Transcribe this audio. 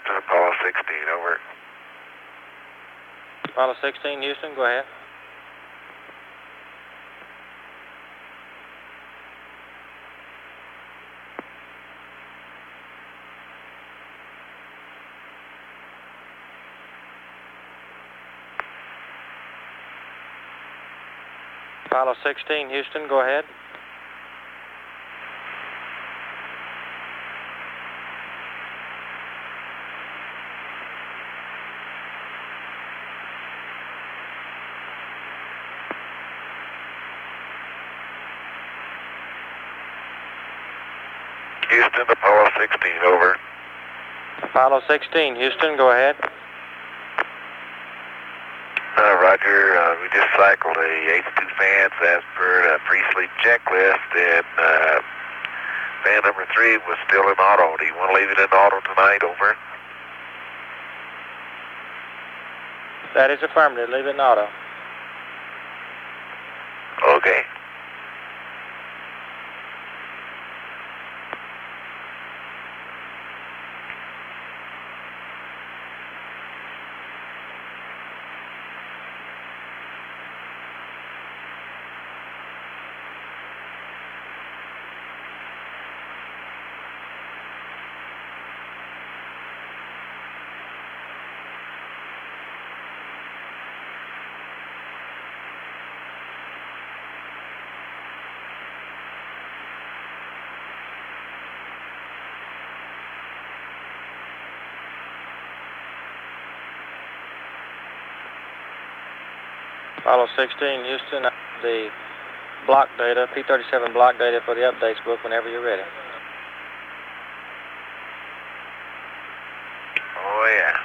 Houston, Apollo 16, over. Apollo 16, Houston, go ahead. Apollo 16, Houston, go ahead. Houston, Apollo 16, over. Apollo 16, Houston, go ahead. Roger, we just cycled a H2 fans as per the pre-sleep checklist, and fan number 3 was still in auto. Do you want to leave it in auto tonight, over? That is affirmative, leave it in auto. Okay. Apollo 16, Houston, the block data, P37 block data for the updates book whenever you're ready. Oh, yeah.